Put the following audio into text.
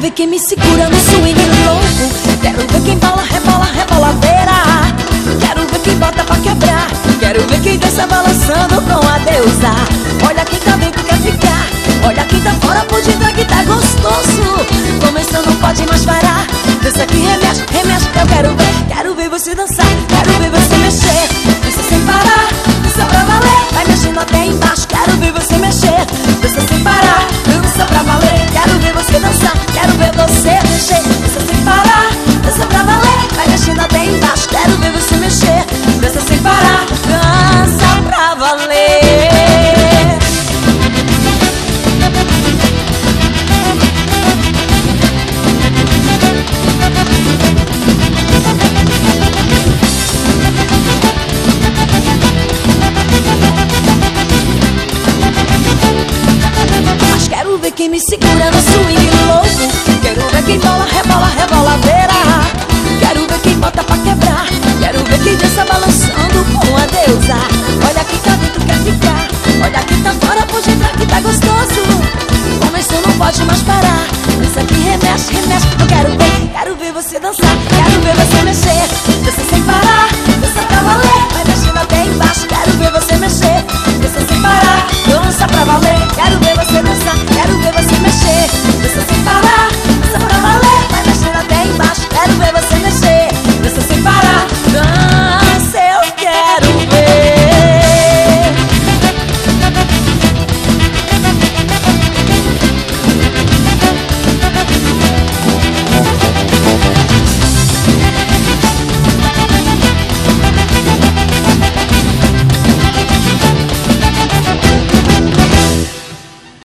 ver quem me segura no swing louco. Quero ver quem bola, rebola, reboladeira. Quero ver quem bota pra quebrar. Quero ver quem dança balançando com a deusa. Olha quem tá dentro quer ficar. Olha quem tá fora por dentro que tá gostoso. Começou, não pode mais parar. Dança que remexe, remexe. Eu quero ver você dançar. Quero ver você mexer. Dança sem parar, dança pra valer. Vai mexendo até embaixo. Quero ver você mexer. Dança sem parar, dança pra valer. Quero ver você dançar. Quero ver você mexer. Dança sem parar, dança pra valer. Vai mexendo até embaixo. Quero ver você mexer. Dança sem parar, dança pra valer. Mas quero ver quem me segura no swing louco. Quero ver quem bola, rebola, reboladeira. Quero ver quem bota pra quebrar. Quero ver quem dança balançando com a deusa. Olha quem tá dentro quer ficar. Olha quem tá fora por dentro que tá gostoso. Começou, não pode mais parar. Dança que remexe, remexe. Eu quero ver você dançar.